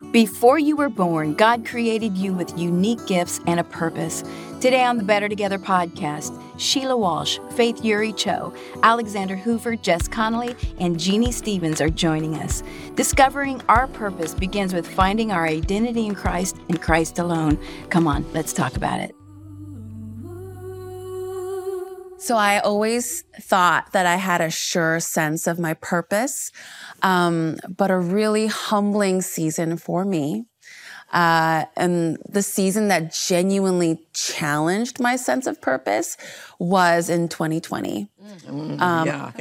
Before you were born, God created you with unique gifts and a purpose. Today on the Better Together podcast, Sheila Walsh, Faith Yuri Cho, Alexander Hoover, Jess Connolly, and Jeannie Stevens are joining us. Discovering our purpose begins with finding our identity in Christ and Christ alone. Come on, let's talk about it. So I always thought that I had a sure sense of my purpose, but a really humbling season for me. And the season that genuinely challenged my sense of purpose was in 2020. Amen.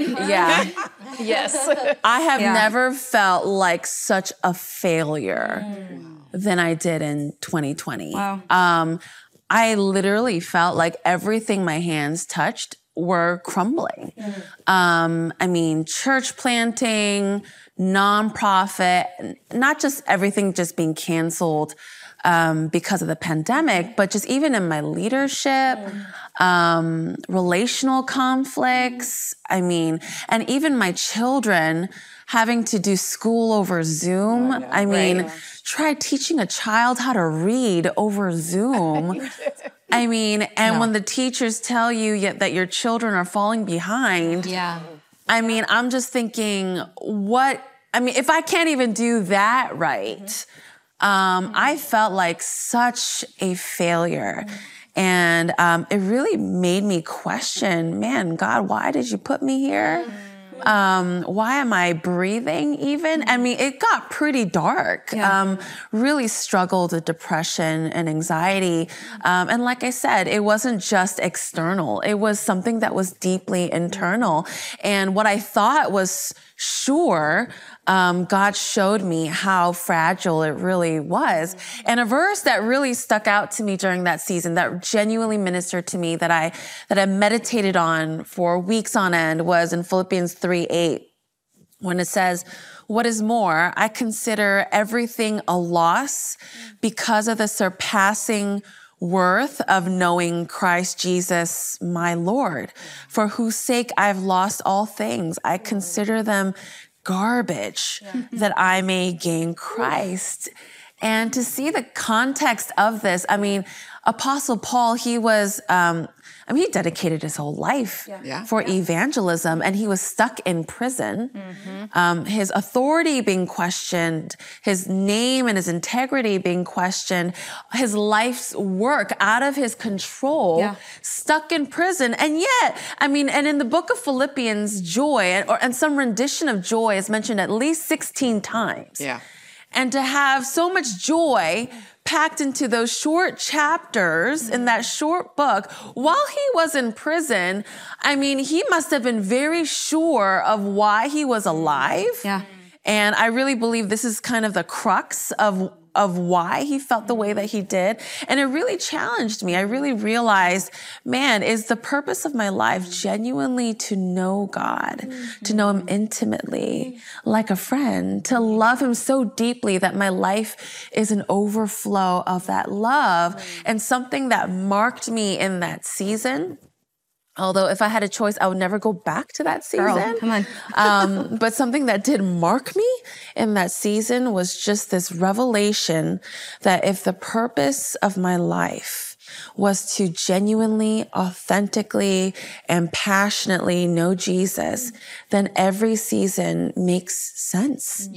Yes. I have never felt like such a failure than I did in 2020. Wow. I literally felt like everything my hands touched were crumbling. Church planting, nonprofit, not just everything just being canceled because of the pandemic, but just even in my leadership, relational conflicts, and even my children having to do school over Zoom. Try teaching a child how to read over Zoom. When the teachers tell you that your children are falling behind, I'm just thinking, if I can't even do that right, I felt like such a failure. And it really made me question, man, God, why did you put me here? Why am I breathing even? It got pretty dark. Really struggled with depression and anxiety. And like I said, it wasn't just external. It was something that was deeply internal. And what I thought was sure, God showed me how fragile it really was. And a verse that really stuck out to me during that season, that genuinely ministered to me, that I meditated on for weeks on end, was in Philippians 3:8, when it says, "What is more, I consider everything a loss because of the surpassing worth of knowing Christ Jesus, my Lord, for whose sake I've lost all things. I consider them garbage that I may gain Christ." And to see the context of this, Apostle Paul, he was, he dedicated his whole life for evangelism, and he was stuck in prison. His authority being questioned, his name and his integrity being questioned, his life's work out of his control, stuck in prison. And yet, and in the book of Philippians, joy and some rendition of joy is mentioned at least 16 times. And to have so much joy packed into those short chapters in that short book while he was in prison, he must have been very sure of why he was alive. And I really believe this is kind of the crux of why he felt the way that he did. And it really challenged me. I really realized, man, is the purpose of my life genuinely to know God, to know him intimately, like a friend, to love him so deeply that my life is an overflow of that love? And something that marked me in that season, although if I had a choice, I would never go back to that season. Girl, come on. But something that did mark me in that season was just this revelation that if the purpose of my life was to genuinely, authentically, and passionately know Jesus, then every season makes sense.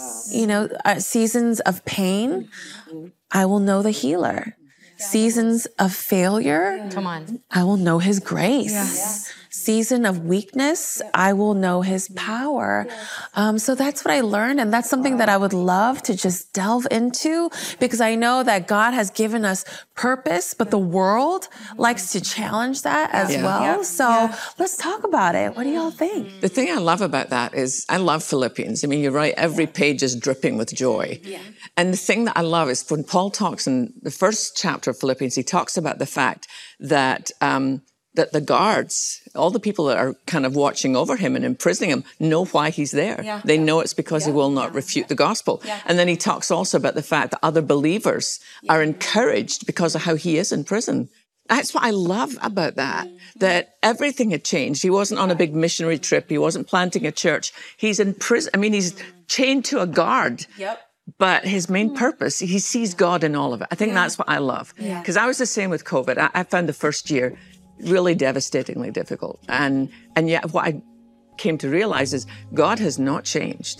Seasons of pain, I will know the healer. Seasons of failure, Come on. I will know his grace. Season of weakness, I will know his power. So that's what I learned. And that's something that I would love to just delve into, because I know that God has given us purpose, but the world likes to challenge that as well. So let's talk about it. What do y'all think? The thing I love about that is I love Philippians. You're right. Every page is dripping with joy. And the thing that I love is when Paul talks in the first chapter of Philippians, he talks about the fact that that the guards, all the people that are kind of watching over him and imprisoning him, know why he's there. They know it's because he will not refute the gospel. And then he talks also about the fact that other believers are encouraged because of how he is in prison. That's what I love about that everything had changed. He wasn't on a big missionary trip. He wasn't planting a church. He's in prison. He's chained to a guard. But his main purpose, he sees God in all of it. I think that's what I love. Because I was the same with COVID. I found the first year really devastatingly difficult. And yet what I came to realize is God has not changed.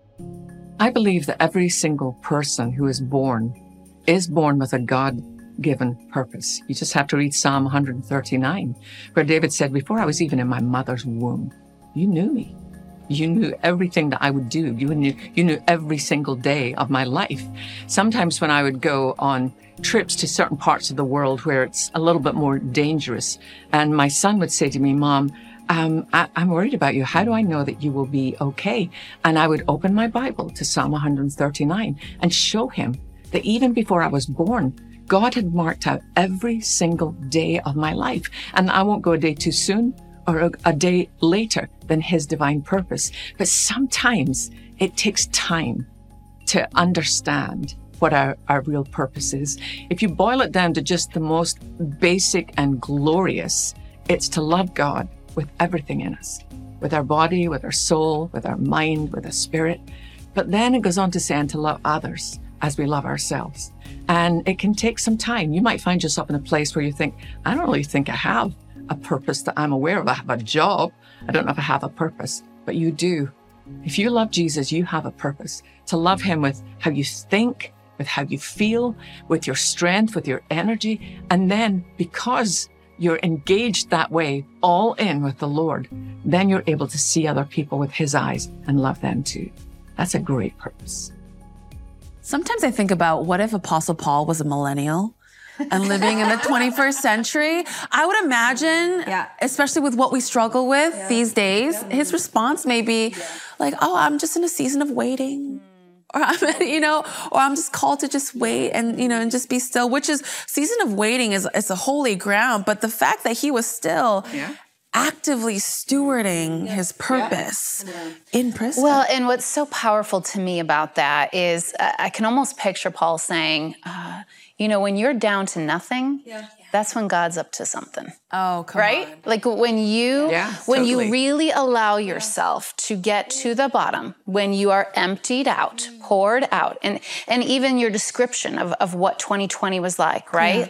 I believe that every single person who is born with a God-given purpose. You just have to read Psalm 139, where David said, before I was even in my mother's womb, you knew me. You knew everything that I would do. You knew every single day of my life. Sometimes when I would go on trips to certain parts of the world where it's a little bit more dangerous, and my son would say to me, Mom, I'm worried about you. How do I know that you will be okay? And I would open my Bible to Psalm 139 and show him that even before I was born, God had marked out every single day of my life. And I won't go a day too soon or a day later than his divine purpose. But sometimes it takes time to understand what our real purpose is. If you boil it down to just the most basic and glorious, it's to love God with everything in us, with our body, with our soul, with our mind, with our spirit. But then it goes on to say, and to love others as we love ourselves. And it can take some time. You might find yourself in a place where you think, I don't really think I have a purpose that I'm aware of. I have a job. I don't know if I have a purpose, but you do. If you love Jesus, you have a purpose. To love him with how you think, with how you feel, with your strength, with your energy. And then because you're engaged that way, all in with the Lord, then you're able to see other people with his eyes and love them too. That's a great purpose. Sometimes I think about, what if Apostle Paul was a millennial and living in the 21st century? I would imagine, especially with what we struggle with these days, his response may be like, oh, I'm just in a season of waiting. Or I'm just called to just wait and, and just be still, which is, season of waiting is a holy ground. But the fact that he was still actively stewarding his purpose in prison. Well, and what's so powerful to me about that is I can almost picture Paul saying, when you're down to nothing, that's when God's up to something. Oh, come right? on. Like when you totally. you really allow yourself to get to the bottom, when you are emptied out, poured out, and even your description of what 2020 was like, right?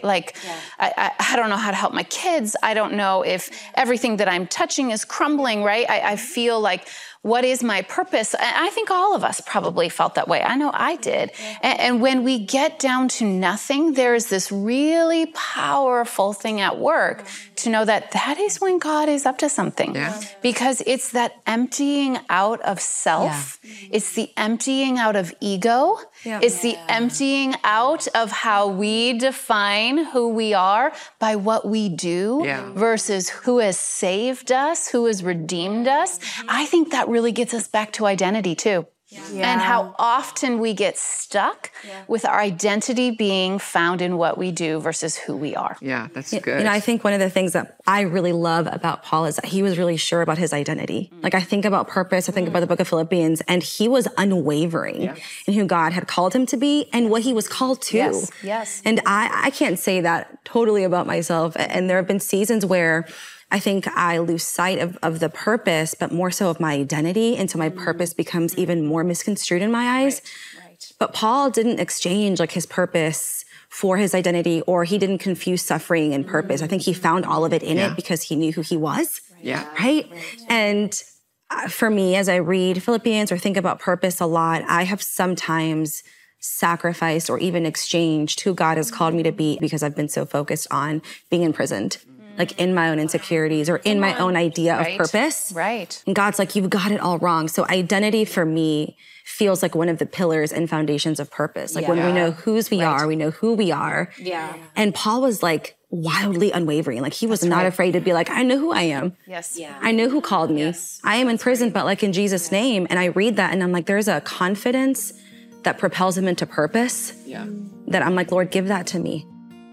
I don't know how to help my kids. I don't know if everything that I'm touching is crumbling, right? I feel like, what is my purpose? I think all of us probably felt that way. I know I did. And when we get down to nothing, there is this really powerful thing at work to know that is when God is up to something. Yeah. Because it's that emptying out of self. It's the emptying out of ego. It's the emptying out of how we define who we are by what we do versus who has saved us, who has redeemed us. I think that really gets us back to identity too. And how often we get stuck with our identity being found in what we do versus who we are. Yeah, that's good. I think one of the things that I really love about Paul is that he was really sure about his identity. Like, I think about purpose, I think about the book of Philippians, and he was unwavering in who God had called him to be and what he was called to. Yes. And I can't say that totally about myself. And there have been seasons where I think I lose sight of the purpose, but more so of my identity. And so my purpose becomes even more misconstrued in my eyes. Right. But Paul didn't exchange his purpose for his identity, or he didn't confuse suffering and purpose. I think he found all of it in it because he knew who he was. Right? And for me, as I read Philippians or think about purpose a lot, I have sometimes sacrificed or even exchanged who God has called me to be because I've been so focused on being imprisoned. In my own insecurities or in my own idea of purpose. Right. And God's like, you've got it all wrong. So identity for me feels like one of the pillars and foundations of purpose. When we know whose we are, we know who we are. Yeah. And Paul was wildly unwavering. He was not afraid to be I know who I am. Yes. Yeah. I know who called me. Yes. I am in prison, but in Jesus' name. And I read that and I'm there's a confidence that propels him into purpose. Yeah. That I'm Lord, give that to me.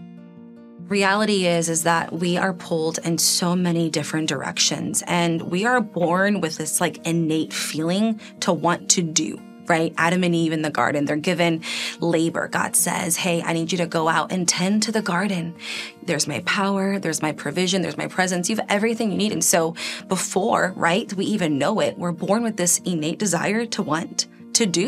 Reality is that we are pulled in so many different directions, and we are born with this innate feeling to want to do, right? Adam and Eve in the garden, they're given labor. God says, hey, I need you to go out and tend to the garden. There's my power, there's my provision, there's my presence. You have everything you need. And so before, right, we even know it, we're born with this innate desire to want to do.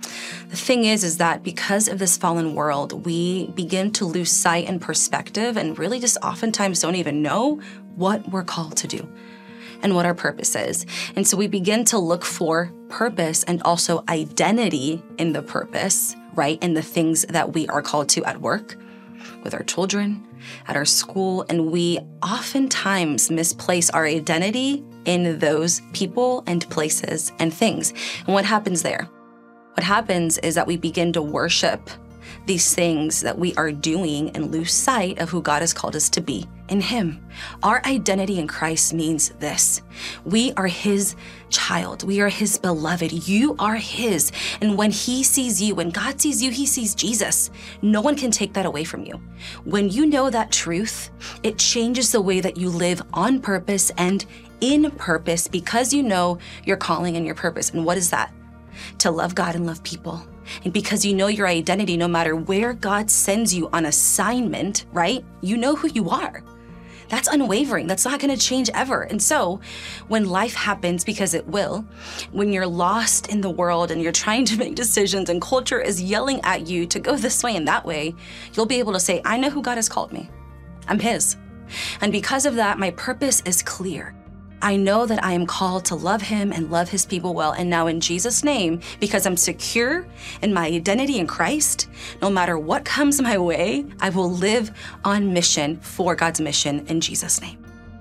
The thing is that because of this fallen world, we begin to lose sight and perspective and really just oftentimes don't even know what we're called to do and what our purpose is. And so we begin to look for purpose and also identity in the purpose, right? In the things that we are called to at work, with our children, at our school, and we oftentimes misplace our identity in those people and places and things. And what happens there? What happens is that we begin to worship these things that we are doing and lose sight of who God has called us to be in Him. Our identity in Christ means this: we are His child. We are His beloved. You are His. And when He sees you, when God sees you, He sees Jesus. No one can take that away from you. When you know that truth, it changes the way that you live on purpose and in purpose, because you know your calling and your purpose. And what is that? To love God and love people. And because you know your identity, no matter where God sends you on assignment, right? You know who you are. That's unwavering. That's not going to change ever. And so when life happens, because it will, when you're lost in the world and you're trying to make decisions and culture is yelling at you to go this way and that way, you'll be able to say, I know who God has called me. I'm His. And because of that, my purpose is clear. I know that I am called to love Him and love His people well. And now in Jesus' name, because I'm secure in my identity in Christ, no matter what comes my way, I will live on mission for God's mission in Jesus' name.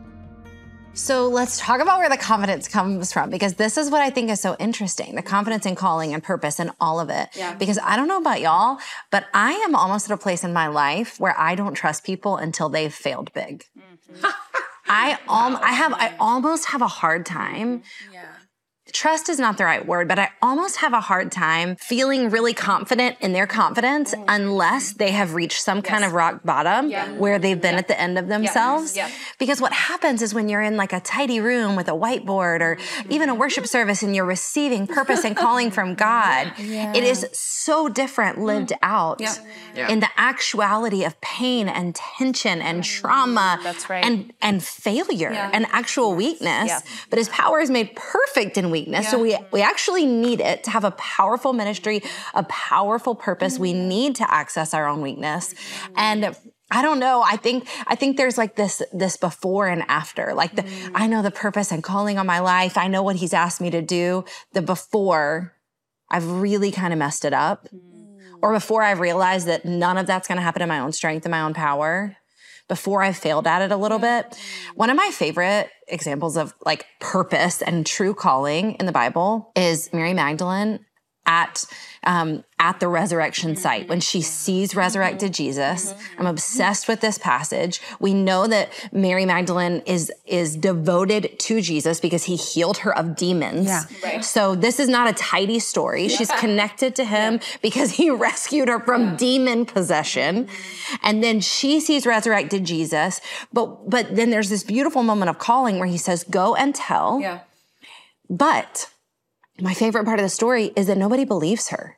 So let's talk about where the confidence comes from, because this is what I think is so interesting, the confidence in calling and purpose and all of it. Yeah. Because I don't know about y'all, but I am almost at a place in my life where I don't trust people until they've failed big. Mm-hmm. I almost have a hard time. Yeah. Trust is not the right word, but I almost have a hard time feeling really confident in their confidence unless they have reached some kind of rock bottom where they've been at the end of themselves. Yeah. Because what happens is when you're in like a tidy room with a whiteboard or even a worship service and you're receiving purpose and calling from God, it is so different lived out in the actuality of pain and tension and trauma and failure and actual weakness. Yeah. But His power is made perfect in weakness. So we actually need it to have a powerful ministry, a powerful purpose. We need to access our own weakness. And I don't know. I think there's like this before and after. Like I know the purpose and calling on my life. I know what He's asked me to do. The before, I've really kind of messed it up. Or before I've realized that none of that's going to happen in my own strength and my own power. Before I failed at it a little bit. One of my favorite examples of like purpose and true calling in the Bible is Mary Magdalene at the resurrection site when she sees resurrected Jesus. I'm obsessed with this passage. We know that Mary Magdalene is devoted to Jesus because He healed her of demons. Yeah. Right. So this is not a tidy story. She's connected to Him because He rescued her from demon possession. And then she sees resurrected Jesus. But then there's this beautiful moment of calling where He says, go and tell. Yeah. But my favorite part of the story is that nobody believes her.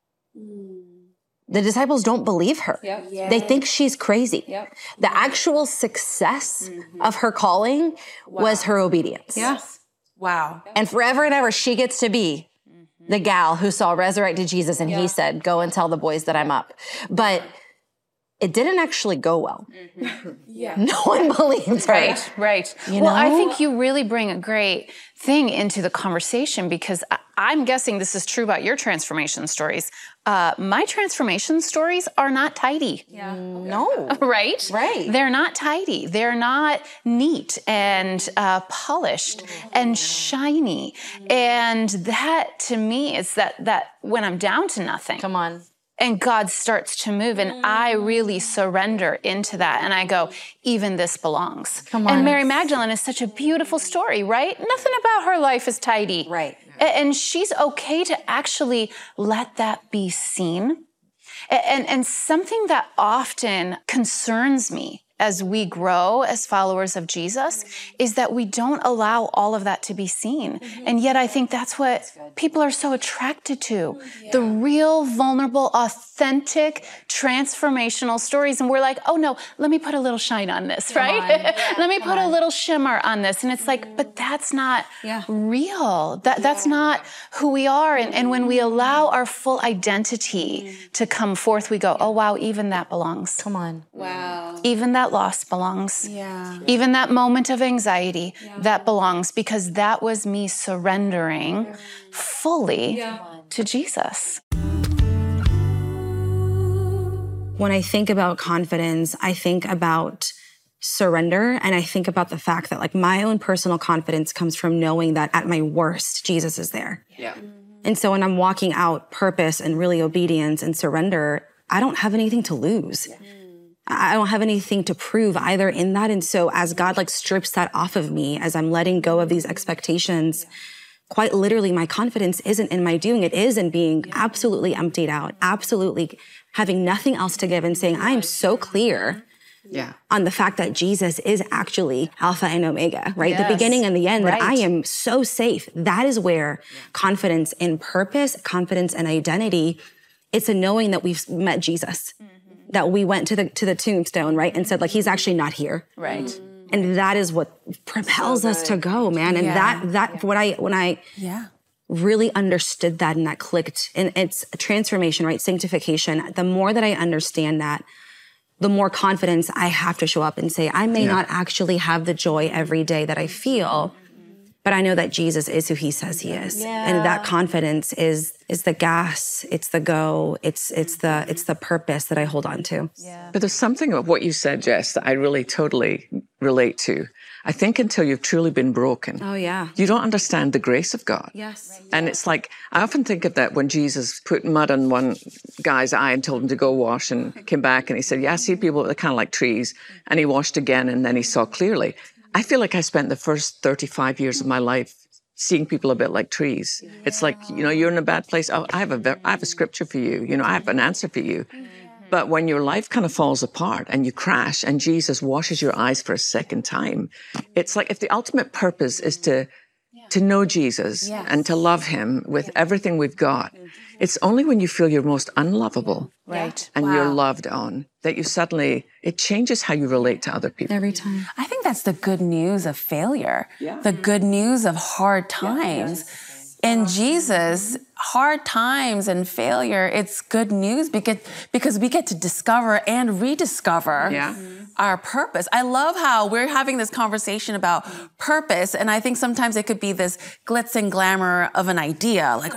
The disciples don't believe her. Yep. Yeah. They think she's crazy. Yep. The actual success of her calling was her obedience. Yes. Wow. And forever and ever, she gets to be the gal who saw resurrected Jesus and He said, go and tell the boys that I'm up. But it didn't actually go well. No one believes her. Right. Well, I think you really bring a great thing into the conversation because I'm guessing this is true about your transformation stories. My transformation stories are not tidy. Yeah. No. Right? They're not tidy. They're not neat and polished and shiny. And that to me is that when I'm down to nothing. Come on. And God starts to move and I really surrender into that. And I go, even this belongs. Come on. And Mary Magdalene is such a beautiful story, right? Nothing about her life is tidy. Right. And she's okay to actually let that be seen. And something that often concerns me as we grow as followers of Jesus is that we don't allow all of that to be seen. And yet I think that's what people are so attracted to. The real, vulnerable, authentic, transformational stories. And we're like, oh no, let me put a little shine on this, right? Let me put a little shimmer on this. And it's like, but that's not real. That's not who we are. And when we allow our full identity to come forth, we go, oh wow, even that belongs. Come on. Wow. Even that loss belongs. Yeah. Even that moment of anxiety, that belongs, because that was me surrendering fully to Jesus. When I think about confidence, I think about surrender, and I think about the fact that like my own personal confidence comes from knowing that at my worst, Jesus is there. Yeah. And so when I'm walking out purpose and really obedience and surrender, I don't have anything to lose. I don't have anything to prove either in that. And so as God like strips that off of me, as I'm letting go of these expectations, quite literally my confidence isn't in my doing. It is in being absolutely emptied out, absolutely having nothing else to give and saying, I am so clear on the fact that Jesus is actually Alpha and Omega, right? The beginning and the end, that I am so safe. That is where confidence in purpose, confidence in identity, it's a knowing that we've met Jesus. That we went to the tombstone, right? And said like, he's actually not here. Right. And that is what propels us to go, man. And when I really understood that and that clicked, and it's a transformation, right? Sanctification. The more that I understand that, the more confidence I have to show up and say, I may not actually have the joy every day that I feel, but I know that Jesus is who he says he is. And that confidence is the gas, it's the go, it's the purpose that I hold on to. But there's something about what you said, Jess, that I really totally relate to. I think until you've truly been broken, you don't understand the grace of God. And it's like, I often think of that when Jesus put mud on one guy's eye and told him to go wash and came back and he said, I see people that are kind of like trees. And he washed again and then he saw clearly. I feel like I spent the first 35 years of my life seeing people a bit like trees. It's like, you're in a bad place. Oh, I have a scripture for you. I have an answer for you. But when your life kind of falls apart and you crash and Jesus washes your eyes for a second time, it's like if the ultimate purpose is to know Jesus and to love him with everything we've got, it's only when you feel you're most unlovable and you're loved on that you suddenly, it changes how you relate to other people. Every time. I think that's the good news of failure, the good news of hard times. In Jesus, hard times and failure, it's good news because we get to discover and rediscover our purpose. I love how we're having this conversation about purpose, and I think sometimes it could be this glitz and glamour of an idea, like,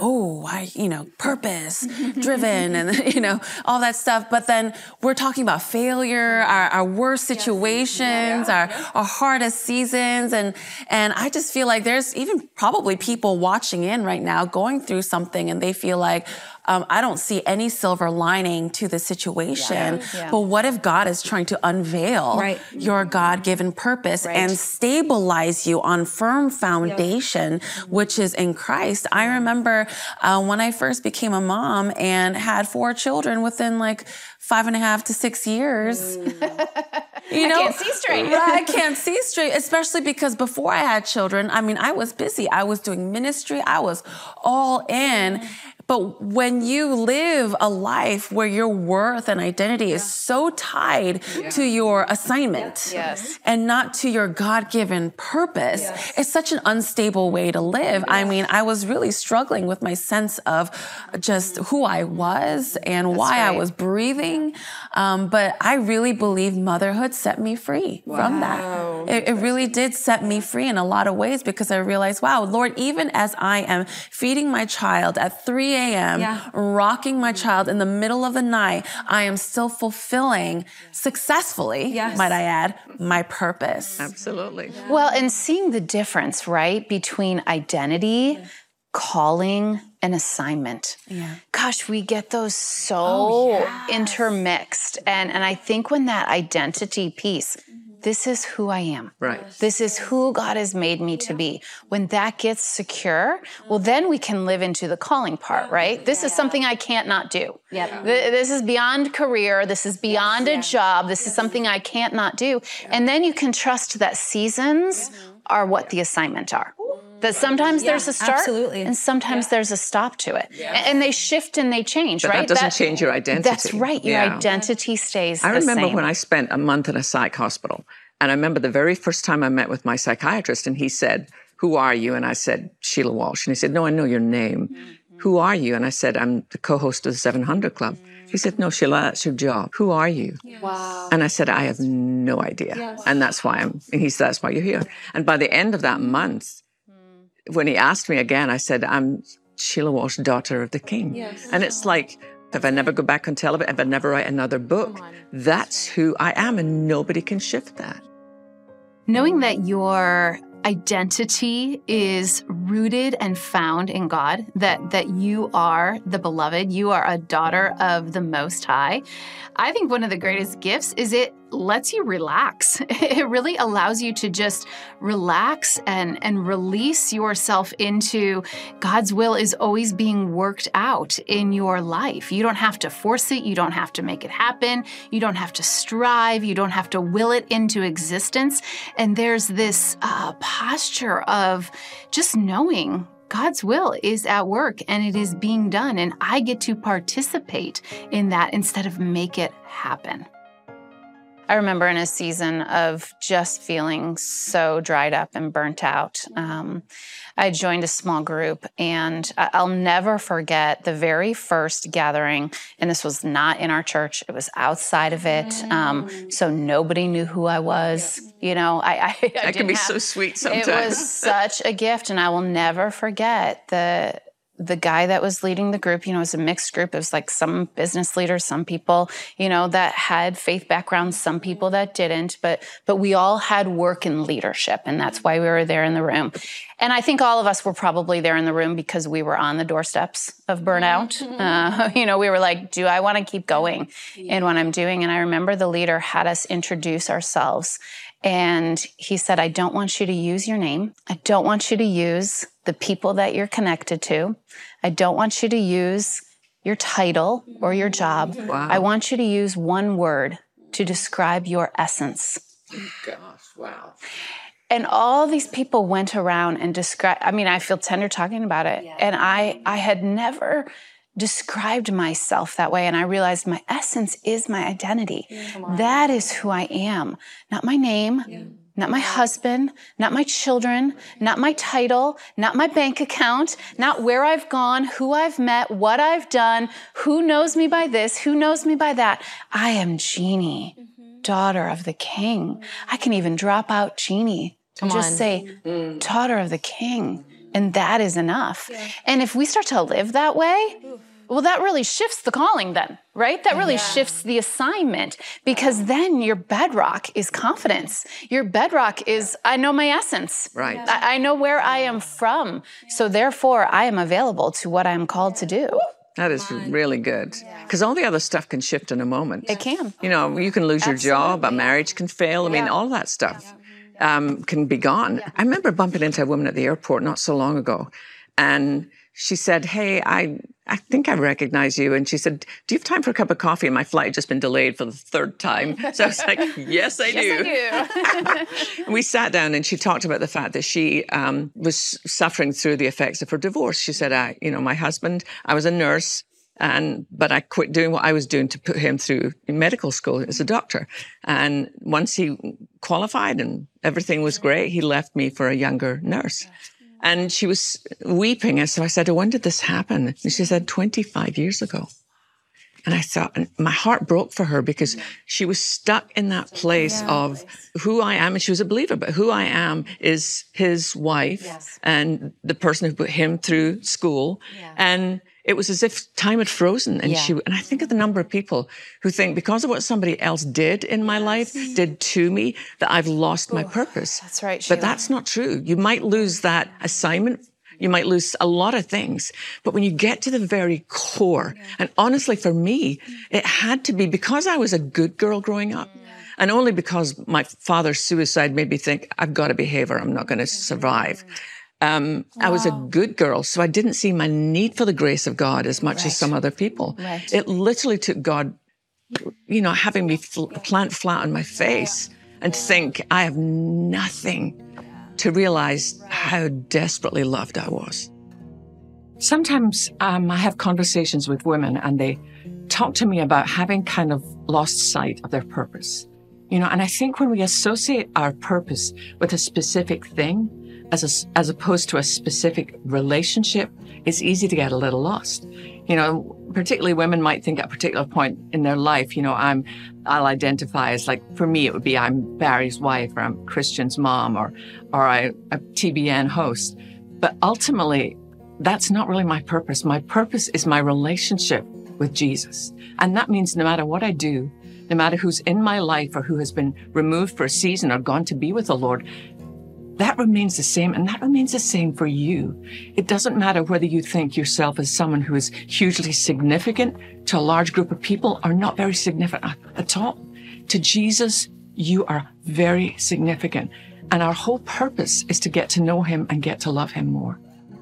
purpose driven and, all that stuff. But then we're talking about failure, our worst situations, our hardest seasons. And I just feel like there's even probably people watching in right now going through something and they feel like, I don't see any silver lining to the situation. But what if God is trying to unveil your God-given purpose and stabilize you on firm foundation, which is in Christ? I remember when I first became a mom and had 4 children within like 5.5 to 6 years. I can't see straight. I can't see straight, especially because before I had children, I was busy. I was doing ministry. I was all in. But when you live a life where your worth and identity is so tied to your assignment and not to your God-given purpose, it's such an unstable way to live. I was really struggling with my sense of just who I was and why I was breathing. But I really believe motherhood set me free from that. It really did set me free in a lot of ways because I realized, wow, Lord, even as I am feeding my child at 3 a.m., rocking my child in the middle of the night, I am still fulfilling successfully, might I add, my purpose. Absolutely. Well, and seeing the difference, right, between identity, calling, and assignment. Gosh, we get those so intermixed. And I think when that identity piece, this is who I am. Right. This is who God has made me to be. When that gets secure, well, then we can live into the calling part, right? This is something I can't not do. This is beyond career. This is beyond a job. This is something I can't not do. And then you can trust that seasons are what the assignment are. That sometimes there's a start and sometimes there's a stop to it. And they shift and they change, but right? That doesn't change your identity. That's right. Your identity stays the same. I remember when I spent a month in a psych hospital. And I remember the very first time I met with my psychiatrist, and he said, "Who are you?" And I said, "Sheila Walsh." And he said, "No, I know your name. Who are you?" And I said, "I'm the co-host of the 700 Club." He said, "No, Sheila, that's your job. Who are you?" Wow. And I said, "I have no idea." And that's why and he said, "That's why you're here." And by the end of that month, when he asked me again, I said, "I'm Sheila Walsh, daughter of the King." And it's like, if I never go back on television, if I never write another book, that's who I am, and nobody can shift that. Knowing that your identity is rooted and found in God, that you are the beloved, you are a daughter of the Most High. I think one of the greatest gifts is it lets you relax. It really allows you to just relax and release yourself into God's will is always being worked out in your life. You don't have to force it. You don't have to make it happen. You don't have to strive. You don't have to will it into existence. And there's this posture of just knowing God's will is at work and it is being done. And I get to participate in that instead of make it happen. I remember in a season of just feeling so dried up and burnt out, I joined a small group, and I'll never forget the very first gathering, and this was not in our church, it was outside of it, so nobody knew who I was. You know, I that can be so sweet sometimes. It was such a gift, and I will never forget the guy that was leading the group. You know, it was a mixed group. It was like some business leaders, some people, you know, that had faith backgrounds, some people that didn't, but we all had work in leadership, and that's why we were there in the room. And I think all of us were probably there in the room because we were on the doorsteps of burnout. You know, we were like, do I want to keep going in what I'm doing? And I remember the leader had us introduce ourselves. And he said, I don't want you to use your name. I don't want you to use the people that you're connected to. I don't want you to use your title or your job. Wow. I want you to use one word to describe your essence. Oh, gosh, wow. And all these people went around and described, I mean, I feel tender talking about it. Yeah. And I had never described myself that way. And I realized my essence is my identity. That is who I am. Not my name, not my husband, not my children, not my title, not my bank account, not where I've gone, who I've met, what I've done, who knows me by this, who knows me by that. I am Jeannie, daughter of the King. I can even drop out Jeannie and just say, daughter of the King. And that is enough. Yeah. And if we start to live that way, well, that really shifts the calling then, right? That really shifts the assignment, because then your bedrock is confidence. Your bedrock is, I know my essence. Right. I know where I am from. So therefore, I am available to what I'm called to do. That is really good. Because all the other stuff can shift in a moment. It can. You know, you can lose your job, a marriage can fail. I mean, all that stuff can be gone. I remember bumping into a woman at the airport not so long ago, and she said, hey, I think I recognize you. And she said, do you have time for a cup of coffee? And my flight had just been delayed for the third time. So I was like, yes, I do. Yes, I do. And we sat down and she talked about the fact that she was suffering through the effects of her divorce. She said, my husband, I was a nurse, but I quit doing what I was doing to put him through medical school as a doctor. And once he qualified and everything was great, he left me for a younger nurse. And she was weeping. And so I said, when did this happen? And she said, 25 years ago. And I thought, and my heart broke for her, because she was stuck in that place of who I am. And she was a believer, but who I am is his wife and the person who put him through school. And it was as if time had frozen. And and I think of the number of people who think, because of what somebody else did in my life, did to me, that I've lost my purpose. That's right, Sheila. But that's not true. You might lose that assignment. You might lose a lot of things. But when you get to the very core, and honestly for me, it had to be because I was a good girl growing up. And only because my father's suicide made me think, I've got to behave or I'm not going to survive. I was a good girl, so I didn't see my need for the grace of God as much as some other people. Right. It literally took God, having me plant flat on my face and think I have nothing, to realize how desperately loved I was. Sometimes I have conversations with women and they talk to me about having kind of lost sight of their purpose. And I think when we associate our purpose with a specific thing, as opposed to a specific relationship, it's easy to get a little lost. Particularly women might think at a particular point in their life, I'll identify as, like, for me, it would be I'm Barry's wife, or I'm Christian's mom, or I'm a TBN host. But ultimately, that's not really my purpose. My purpose is my relationship with Jesus. And that means no matter what I do, no matter who's in my life or who has been removed for a season or gone to be with the Lord, that remains the same, and that remains the same for you. It doesn't matter whether you think yourself as someone who is hugely significant to a large group of people or not very significant at all. To Jesus, you are very significant. And our whole purpose is to get to know him and get to love him more.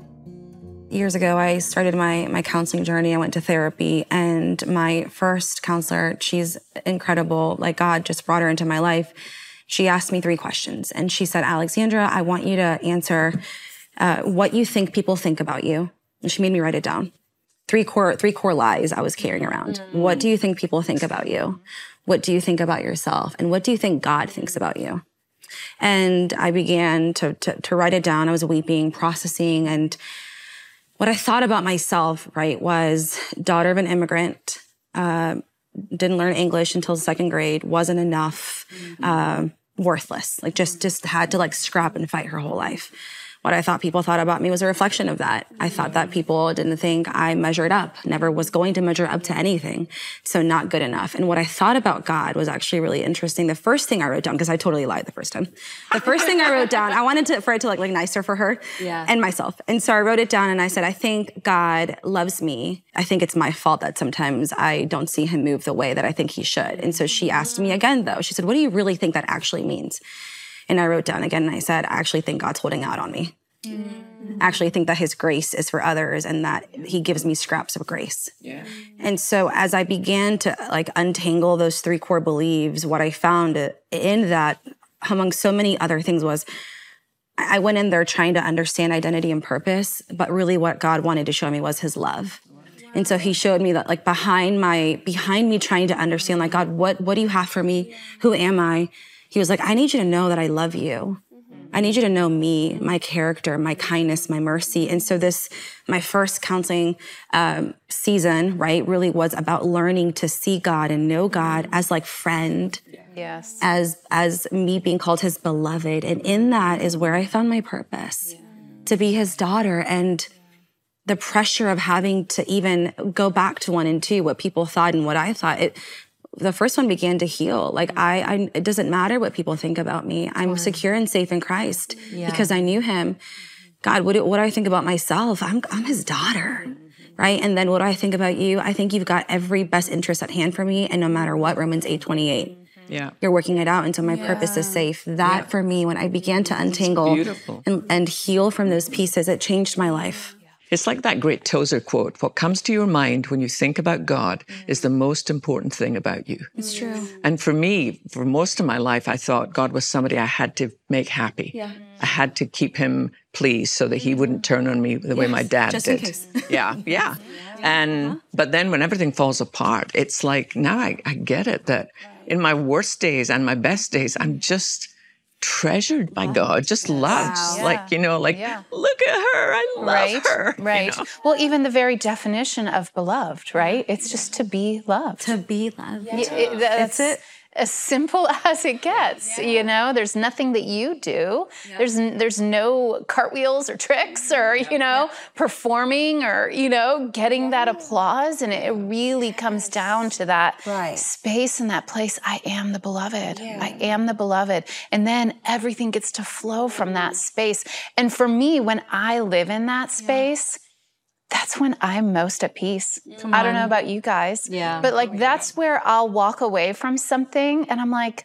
Years ago, I started my counseling journey. I went to therapy, and my first counselor, she's incredible. Like, God just brought her into my life. She asked me 3 questions, and she said, Alexandra, I want you to answer what you think people think about you. And she made me write it down. 3 core lies I was carrying around. What do you think people think about you? What do you think about yourself? And what do you think God thinks about you? And I began to write it down. I was weeping, processing, and what I thought about myself, right, was daughter of an immigrant, didn't learn English until 2nd grade, wasn't enough, worthless, like just had to scrap and fight her whole life. What I thought people thought about me was a reflection of that. I thought that people didn't think I measured up, never was going to measure up to anything, so not good enough. And what I thought about God was actually really interesting. The first thing I wrote down, because I totally lied the first time. The first thing I wrote down, I wanted for it to look nicer for her and myself. And so I wrote it down and I said, I think God loves me. I think it's my fault that sometimes I don't see him move the way that I think he should. And so she asked me again, though. She said, what do you really think that actually means? And I wrote down again and I said, I actually think God's holding out on me. I actually think that his grace is for others and that he gives me scraps of grace. Yeah. And so as I began to untangle those 3 core beliefs, what I found in that, among so many other things, was I went in there trying to understand identity and purpose, but really what God wanted to show me was his love. And so he showed me that behind me trying to understand, God, what do you have for me? Who am I? He was like, I need you to know that I love you. I need you to know me, my character, my kindness, my mercy. And so my first counseling season, right, really was about learning to see God and know God as friend. Yes. As me being called his beloved. And in that is where I found my purpose, to be his daughter. And the pressure of having to even go back to 1 and 2, what people thought and what I thought, the first one began to heal. It doesn't matter what people think about me. I'm secure and safe in Christ because I knew him. God, what do I think about myself? I'm his daughter, right? And then what do I think about you? I think you've got every best interest at hand for me. And no matter what, Romans 8:28. Yeah. You're working it out until my purpose is safe. That for me, when I began to untangle and heal from those pieces, it changed my life. It's like that great Tozer quote, what comes to your mind when you think about God is the most important thing about you. It's true. And for me, for most of my life, I thought God was somebody I had to make happy. Yeah. I had to keep him pleased so that he wouldn't turn on me the way my dad just did. In case. Yeah. But then when everything falls apart, it's now I get it, that in my worst days and my best days, I'm just treasured by God, just loved. Look at her, I love her. Right. Well, even the very definition of beloved, right? It's just to be loved. To be loved. That's it. As simple as it gets, there's nothing that you do. There's no cartwheels or tricks or, performing or, getting that applause. And it really comes down to that space and that place. I am the beloved. Yeah. I am the beloved. And then everything gets to flow from that space. And for me, when I live in that space, that's when I'm most at peace. I don't know about you guys, but that's where I'll walk away from something and I'm like,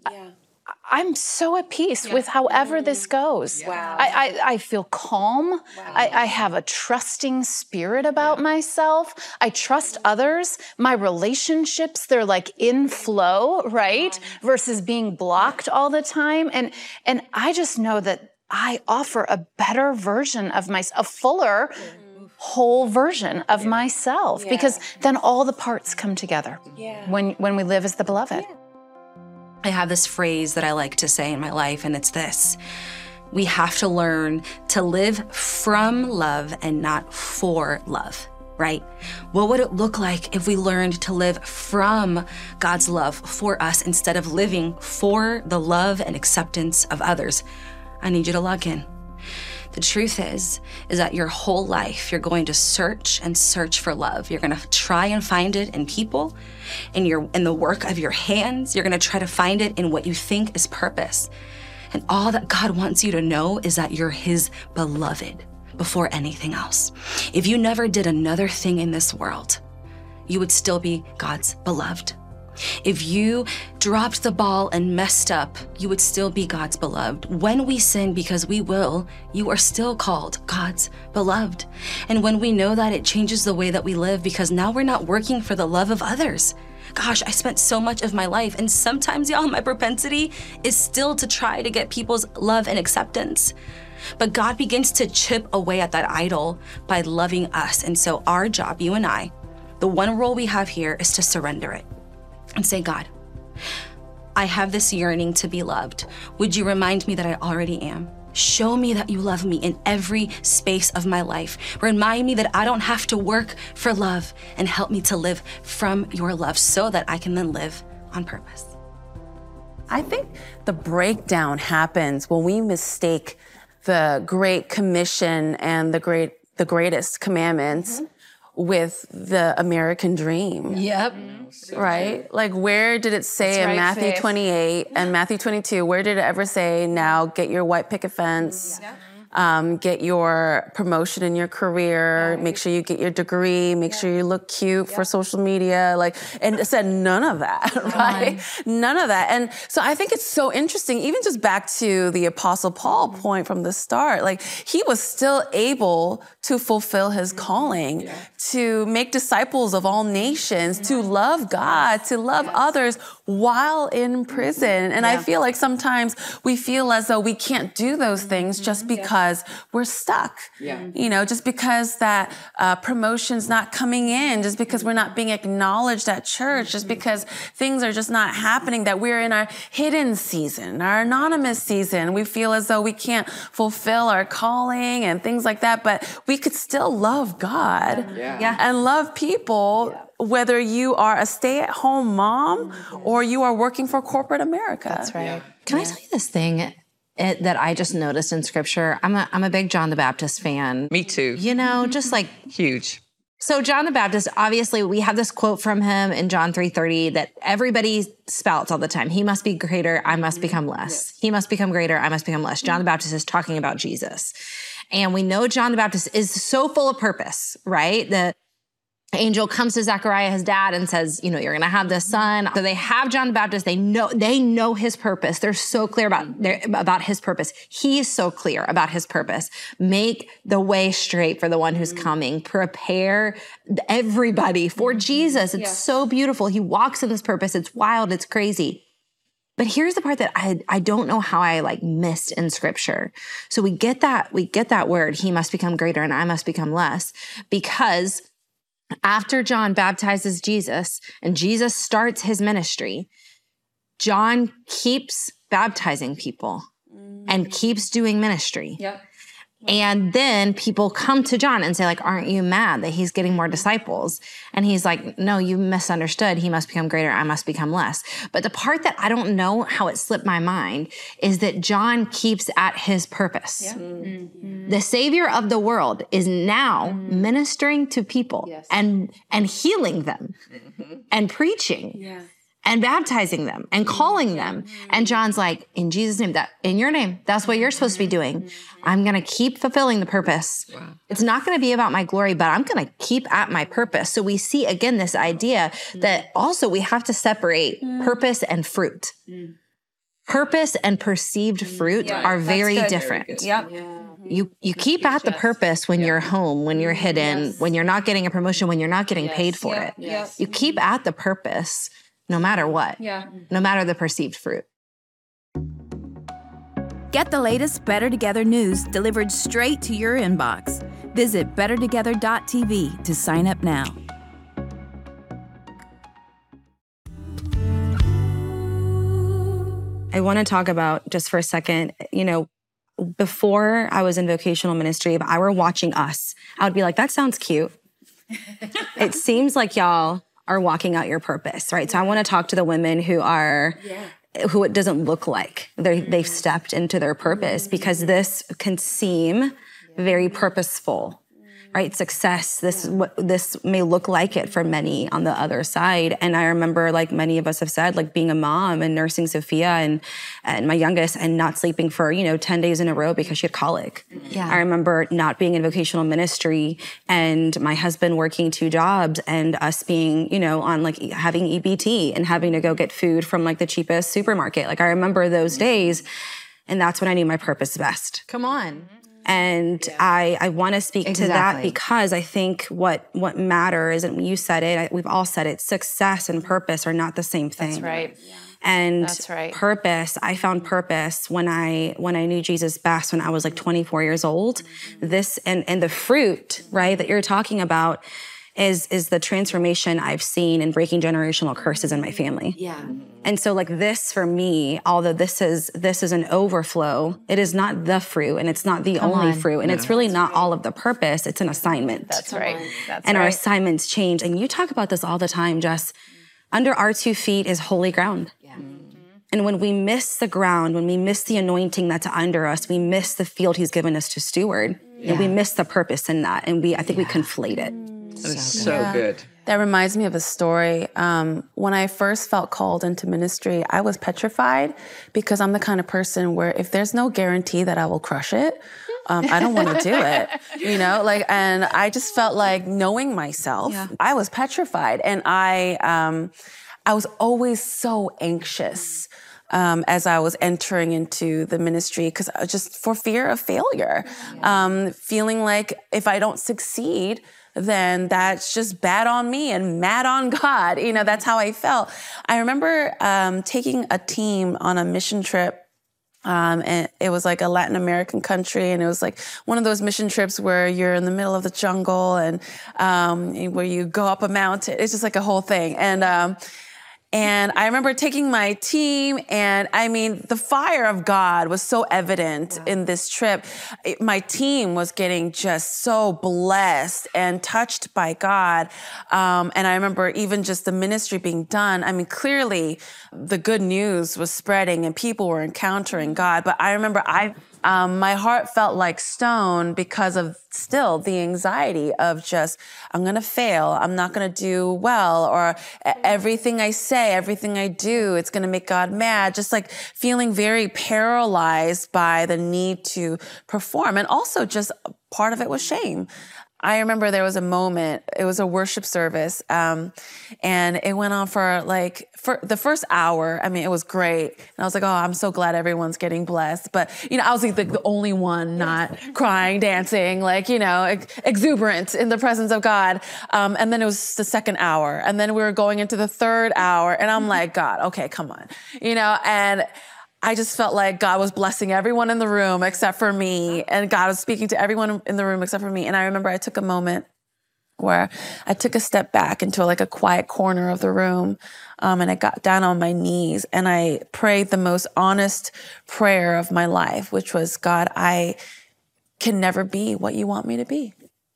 I'm so at peace with however this goes. Wow. I feel calm. Wow. I have a trusting spirit about myself. I trust others. My relationships, they're like in flow, right? Versus being blocked all the time. And I just know that I offer a better version of myself, a fuller, whole version of myself, because then all the parts come together when we live as the beloved. I have this phrase that I like to say in my life, and it's this: we have to learn to live from love and not for love, right? What would it look like if we learned to live from God's love for us instead of living for the love and acceptance of others? I need you to log in. The truth is that your whole life, you're going to search and search for love. You're going to try and find it in people, in the work of your hands. You're going to try to find it in what you think is purpose. And all that God wants you to know is that you're his beloved before anything else. If you never did another thing in this world, you would still be God's beloved. If you dropped the ball and messed up, you would still be God's beloved. When we sin, because we will, you are still called God's beloved. And when we know that, it changes the way that we live, because now we're not working for the love of others. Gosh, I spent so much of my life, and sometimes, y'all, my propensity is still to try to get people's love and acceptance. But God begins to chip away at that idol by loving us. And so our job, you and I, the one role we have here is to surrender it. And say, God, I have this yearning to be loved. Would you remind me that I already am? Show me that you love me in every space of my life. Remind me that I don't have to work for love, and help me to live from your love so that I can then live on purpose. I think the breakdown happens when we mistake the Great Commission and the greatest commandments with the American dream. Yep. Right? Like, where did it say in Matthew 28 and Matthew 22, where did it ever say, now get your white picket fence, get your promotion in your career, make sure you get your degree, make sure you look cute for social media, and it said none of that, right? None of that. And so I think it's so interesting, even just back to the Apostle Paul point from the start, he was still able to fulfill his calling, to make disciples of all nations, to love God, to love others while in prison. And I feel like sometimes we feel as though we can't do those things just because we're stuck. Just because that promotion's not coming in, just because we're not being acknowledged at church, just because things are just not happening, that we're in our hidden season, our anonymous season. We feel as though we can't fulfill our calling and things like that, but we could still love God and love people, whether you are a stay-at-home mom or you are working for corporate America. That's right. Can I tell you this thing that I just noticed in Scripture? I'm a big John the Baptist fan. Me too. Just like huge. So John the Baptist, obviously, we have this quote from him in John 3:30 that everybody spouts all the time. He must be greater, I must become less. He must become greater, I must become less. John the Baptist is talking about Jesus. And we know John the Baptist is so full of purpose, right? The angel comes to Zechariah, his dad, and says, you're going to have this son. So they have John the Baptist. They know his purpose. They're so clear about his purpose. He's so clear about his purpose. Make the way straight for the one who's coming. Prepare everybody for Jesus. It's so beautiful. He walks in this purpose. It's wild. It's crazy. But here's the part that I don't know how I missed in Scripture. So we get that word, he must become greater and I must become less, because after John baptizes Jesus and Jesus starts his ministry, John keeps baptizing people and keeps doing ministry. And then people come to John and say, aren't you mad that he's getting more disciples? And he's like, no, you misunderstood. He must become greater. I must become less. But the part that I don't know how it slipped my mind is that John keeps at his purpose. The Savior of the world is now ministering to people and healing them and preaching. And baptizing them and calling them. And John's like, in Jesus' name, in your name, that's what you're supposed to be doing. I'm going to keep fulfilling the purpose. It's not going to be about my glory, but I'm going to keep at my purpose. So we see again this idea that also we have to separate purpose and fruit. Purpose and perceived fruit are very different. Yep. You keep at the purpose when you're home, when you're hidden, when you're not getting a promotion, when you're not getting paid for it. You keep at the purpose no matter what, no matter the perceived fruit. Get the latest Better Together news delivered straight to your inbox. Visit bettertogether.tv to sign up now. I want to talk about, just for a second, before I was in vocational ministry, if I were watching us, I would be like, that sounds cute. It seems like y'all are walking out your purpose, right? So I want to talk to the women who it doesn't look like they've stepped into their purpose, because this can seem very purposeful, right? Success, this may look like it for many on the other side. And I remember, like many of us have said, like being a mom and nursing Sophia and my youngest, and not sleeping for, 10 days in a row because she had colic. Yeah. I remember not being in vocational ministry and my husband working 2 jobs and us being, on like having EBT and having to go get food from like the cheapest supermarket. Like I remember those days, and that's when I knew my purpose best. Come on. And I want to speak to that, because I think what matters, and you said it, we've all said it, success and purpose are not the same thing. That's right. And That's right. Purpose, I found purpose when I knew Jesus best, when I was like 24 years old. This and the fruit, right, that you're talking about is the transformation I've seen in breaking generational curses in my family. Yeah. And so like this for me, although this is an overflow, it is not the fruit, and it's not the only fruit, and it's really not all of the purpose. It's an assignment. That's right. And our assignments change. And you talk about this all the time, Jess. Under our 2 feet is holy ground. Yeah. And when we miss the ground, when we miss the anointing that's under us, we miss the field he's given us to steward. And we miss the purpose in that. And I think we conflate it. That is so good. That reminds me of a story. When I first felt called into ministry, I was petrified, because I'm the kind of person where if there's no guarantee that I will crush it, I don't want to do it, and I just felt like, knowing myself, I was petrified. And I was always so anxious as I was entering into the ministry, because just for fear of failure, feeling like if I don't succeed, then that's just bad on me and mad on God. That's how I felt. I remember taking a team on a mission trip. And it was like a Latin American country, and it was like one of those mission trips where you're in the middle of the jungle and where you go up a mountain. It's just like a whole thing. And I remember taking my team, and I mean, the fire of God was so evident in this trip. My team was getting just so blessed and touched by God. And I remember even just the ministry being done. I mean, clearly the good news was spreading and people were encountering God. But I remember my heart felt like stone because of still the anxiety of just, I'm going to fail. I'm not going to do well, or everything I say, everything I do, it's going to make God mad. Just like feeling very paralyzed by the need to perform. And also just part of it was shame. I remember there was a moment, it was a worship service, and it went on for the first hour. I mean, it was great. And I was like, oh, I'm so glad everyone's getting blessed. But, I was like the only one not crying, dancing, exuberant in the presence of God. And then it was the second hour. And then we were going into the third hour. And I'm like, God, okay, come on. And I just felt like God was blessing everyone in the room except for me. And God was speaking to everyone in the room except for me. And I remember I took a moment where I took a step back into a quiet corner of the room. And I got down on my knees and I prayed the most honest prayer of my life, which was, God, I can never be what you want me to be.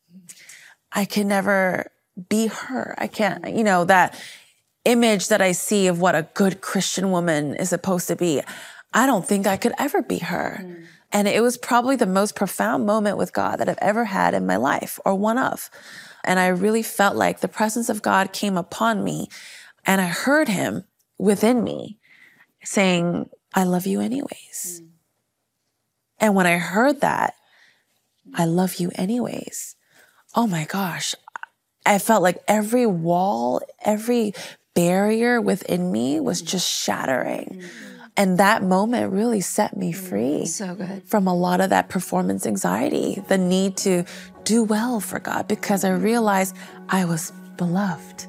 I can never be her. I can't, that image that I see of what a good Christian woman is supposed to be. I don't think I could ever be her. And it was probably the most profound moment with God that I've ever had in my life, or one of. And I really felt like the presence of God came upon me, and I heard him within me saying, I love you anyways. And when I heard that, I love you anyways, oh my gosh, I felt like every wall, every barrier within me was just shattering. And that moment really set me free from a lot of that performance anxiety, the need to do well for God, because I realized I was beloved.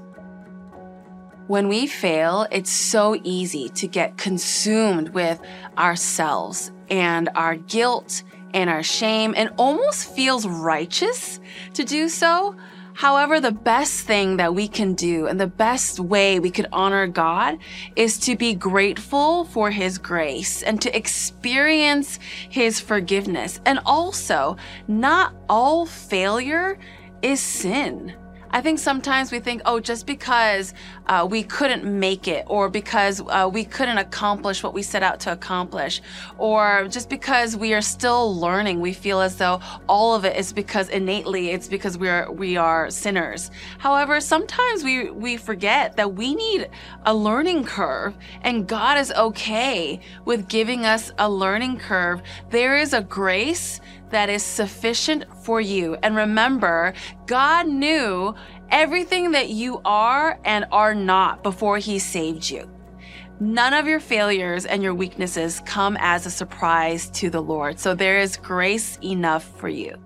When we fail, it's so easy to get consumed with ourselves and our guilt and our shame, and almost feels righteous to do so. However, the best thing that we can do and the best way we could honor God is to be grateful for His grace and to experience His forgiveness. And also, not all failure is sin. I think sometimes we think, oh, just because we couldn't make it, or because we couldn't accomplish what we set out to accomplish, or just because we are still learning, we feel as though all of it is because innately it's because we are sinners. However, sometimes we forget that we need a learning curve, and God is okay with giving us a learning curve. There is a grace that is sufficient for you. And remember, God knew everything that you are and are not before He saved you. None of your failures and your weaknesses come as a surprise to the Lord. So there is grace enough for you.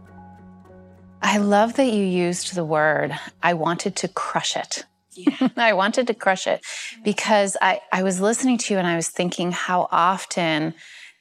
I love that you used the word, I wanted to crush it. Yeah. I wanted to crush it because I was listening to you and I was thinking how often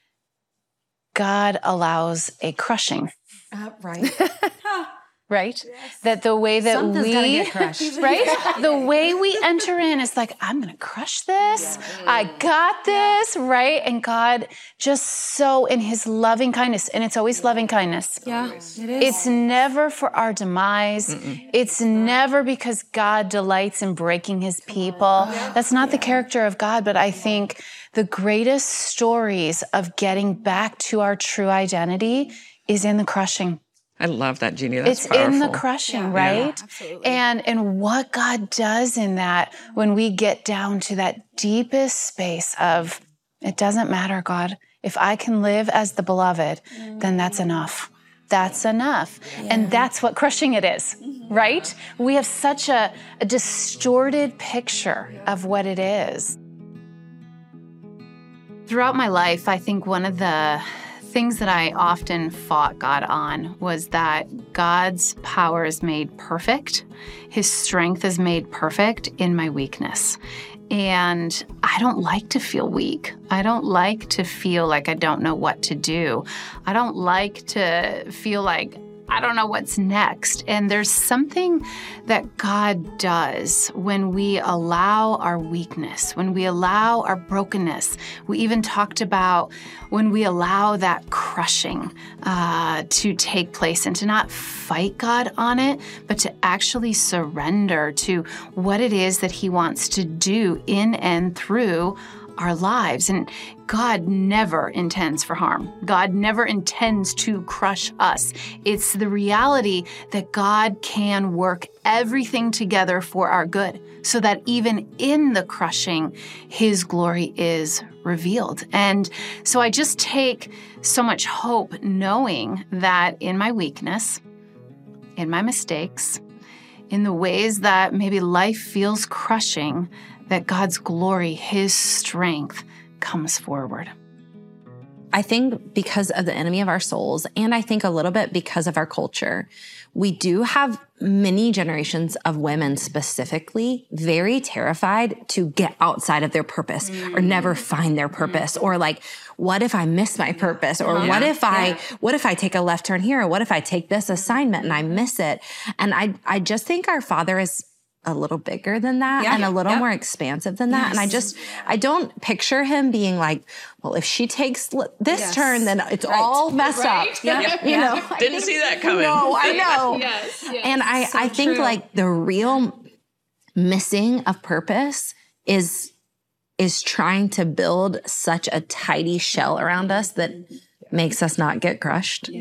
God allows a crushing. Right. Right? Yes. That the way that something's we, gotta get crushed. Right? The way we enter in is like, I'm going to crush this. Yeah. I got this, right? And God just so in His loving kindness, and it's always loving kindness. Yeah, it is. It's never for our demise. It's never because God delights in breaking His people. That's not the character of God, but I think the greatest stories of getting back to our true identity is in the crushing. I love that, Jeannie. That's it's powerful. In the crushing, right? Yeah, absolutely. And what God does in that when we get down to that deepest space of, it doesn't matter, God. If I can live as the beloved, then that's enough. That's enough. Yeah. And that's what crushing it is, right? We have such a distorted picture of what it is. Throughout my life, I think one of the things that I often fought God on was that God's power is made perfect. His strength is made perfect in my weakness. And I don't like to feel weak. I don't like to feel like I don't know what to do. I don't like to feel like I don't know what's next. And there's something that God does when we allow our weakness, when we allow our brokenness. We even talked about when we allow that crushing to take place and to not fight God on it, but to actually surrender to what it is that He wants to do in and through our lives. And God never intends for harm. God never intends to crush us. It's the reality that God can work everything together for our good, so that even in the crushing, His glory is revealed. And so I just take so much hope knowing that in my weakness, in my mistakes, in the ways that maybe life feels crushing, that God's glory, His strength comes forward. I think because of the enemy of our souls, and I think a little bit because of our culture, we do have many generations of women specifically very terrified to get outside of their purpose or never find their purpose, or like, what if I miss my purpose? Or what if I take a left turn here? Or what if I take this assignment and I miss it? And I just think our Father is a little bigger than that and a little more expansive than that. And I don't picture Him being like, well, if she takes this turn, then it's all messed up. You know, Didn't see that coming. No, I know. And I think like the real missing of purpose is trying to build such a tidy shell around us that makes us not get crushed.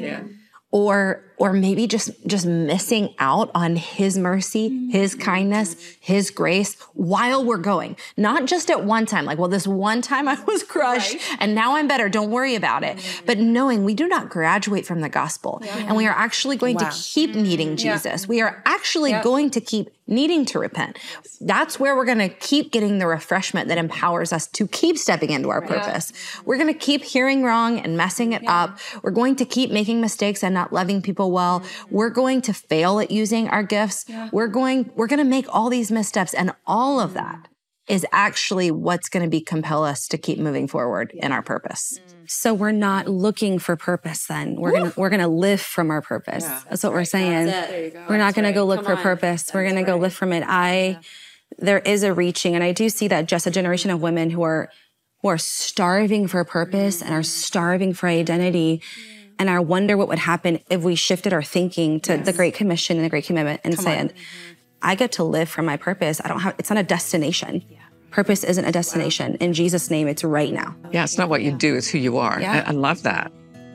Or maybe just missing out on His mercy, His kindness, His grace while we're going. Not just at one time, like, well, this one time I was crushed and now I'm better. Don't worry about it. But knowing we do not graduate from the gospel and we are actually going to keep needing Jesus. We are actually going to keep needing to repent. That's where we're going to keep getting the refreshment that empowers us to keep stepping into our purpose. We're going to keep hearing wrong and messing it up. We're going to keep making mistakes and not loving people well. We're going to fail at using our gifts. We're going to make all these missteps, and all of that is actually what's going to compel us to keep moving forward in our purpose. So we're not looking for purpose then. We're gonna live from our purpose. That's what we're saying. We're not gonna go look for purpose. We're gonna go live from it. There is a reaching, and I do see that just a generation of women who are starving for purpose and are starving for identity. And I wonder what would happen if we shifted our thinking to the Great Commission and the Great Commitment and said, I get to live from my purpose. It's not a destination. Purpose isn't a destination. In Jesus' name, it's right now. Yeah, it's not what you do, it's who you are. I love that.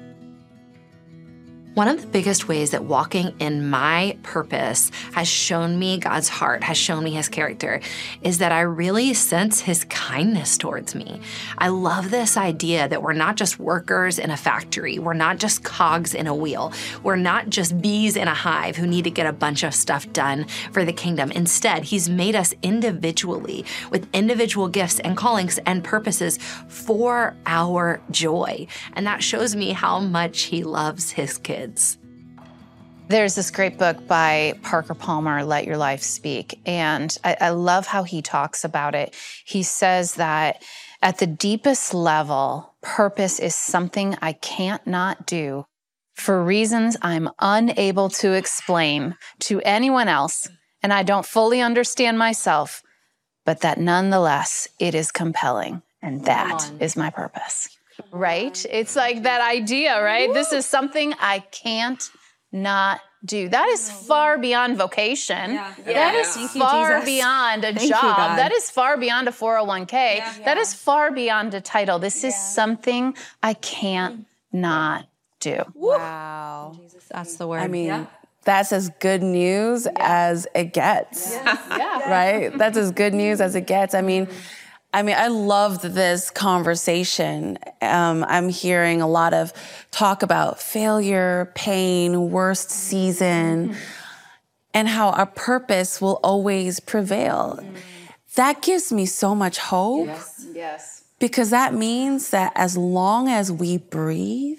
One of the biggest ways that walking in my purpose has shown me God's heart, has shown me his character, is that I really sense his kindness towards me. I love this idea that we're not just workers in a factory. We're not just cogs in a wheel. We're not just bees in a hive who need to get a bunch of stuff done for the kingdom. Instead, he's made us individually with individual gifts and callings and purposes for our joy. And that shows me how much he loves his kids. There's this great book by Parker Palmer, Let Your Life Speak, and I love how he talks about it. He says that at the deepest level, purpose is something I can't not do for reasons I'm unable to explain to anyone else, and I don't fully understand myself, but that nonetheless, it is compelling, and that is my purpose. Right? It's like that idea, right? This is something I can't not do. That is far beyond vocation. That is far beyond a job. That is far beyond a 401k. That is far beyond a title. This is something I can't not do. Wow. Jesus, that's the word. I mean, that's as good news as it gets. Right? That's as good news as it gets. I mean, I loved this conversation. I'm hearing a lot of talk about failure, pain, worst season, and how our purpose will always prevail. That gives me so much hope. Yes. Because that means that as long as we breathe,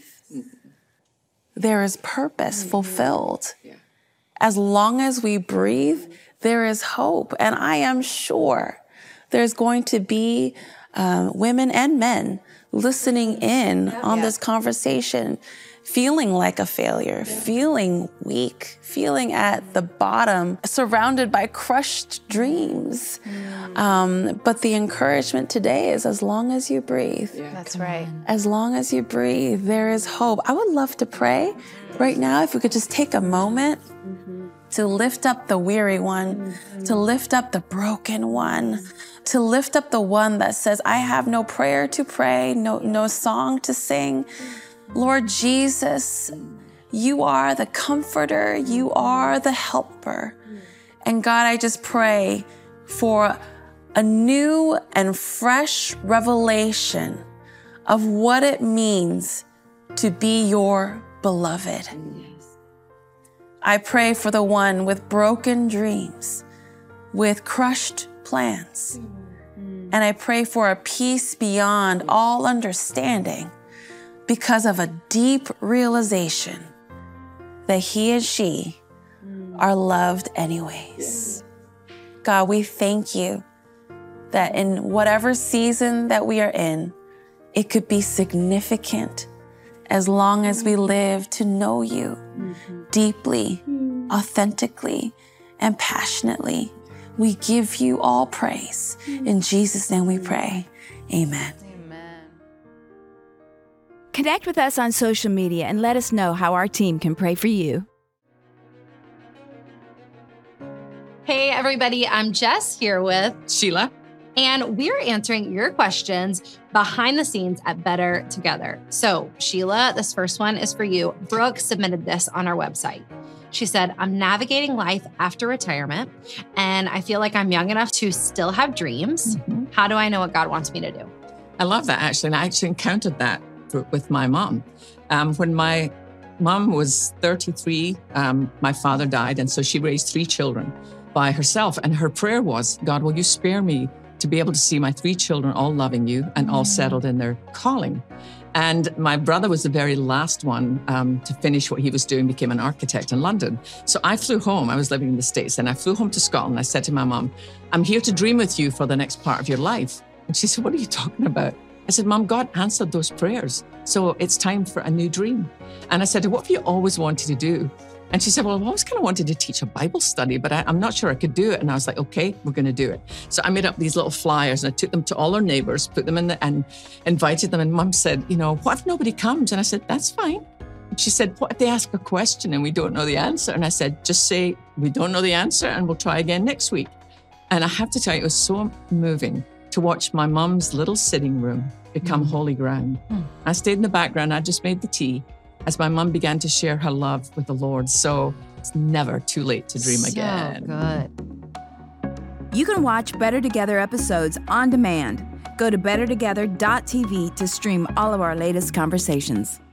there is purpose fulfilled. As long as we breathe, there is hope. And I am sure there's going to be women and men listening in on this conversation, feeling like a failure, feeling weak, feeling at the bottom, surrounded by crushed dreams. But the encouragement today is as long as you breathe. That's right. As long as you breathe, there is hope. I would love to pray right now if we could just take a moment to lift up the weary one, to lift up the broken one, to lift up the one that says, I have no prayer to pray, no song to sing. Lord Jesus, you are the comforter, you are the helper. And God, I just pray for a new and fresh revelation of what it means to be your beloved. I pray for the one with broken dreams, with crushed plans. And I pray for a peace beyond all understanding because of a deep realization that he and she are loved anyways. God, we thank you that in whatever season that we are in, it could be significant as long as we live to know you deeply, authentically, and passionately. We give you all praise. In Jesus' name we pray. Amen. Connect with us on social media and let us know how our team can pray for you. Hey, everybody. I'm Jess here with Sheila. And we're answering your questions behind the scenes at Better Together. So, Sheila, this first one is for you. Brooke submitted this on our website. She said, I'm navigating life after retirement, and I feel like I'm young enough to still have dreams. How do I know what God wants me to do? I love that, actually. And I actually encountered that with my mom. When my mom was 33, my father died, and so she raised 3 children. by herself. And her prayer was, God, will you spare me to be able to see my 3 children all loving you and all settled in their calling? And my brother was the very last one to finish what he was doing, became an architect in London. So I flew home. I was living in the States, and I flew home to Scotland. I said to my mom, I'm here to dream with you for the next part of your life. And she said, what are you talking about? I said, Mom, God answered those prayers. So it's time for a new dream. And I said, what have you always wanted to do? And she said, well, I've always kind of wanted to teach a Bible study, but I'm not sure I could do it. And I was like, okay, we're going to do it. So I made up these little flyers and I took them to all our neighbors, put them in and invited them. And Mom said, what if nobody comes? And I said, that's fine. And she said, what if they ask a question and we don't know the answer? And I said, just say, we don't know the answer and we'll try again next week. And I have to tell you, it was so moving to watch my mom's little sitting room become holy ground. I stayed in the background. I just made the tea as my mom began to share her love with the Lord. So it's never too late to dream again. Good. You can watch Better Together episodes on demand. Go to bettertogether.tv to stream all of our latest conversations.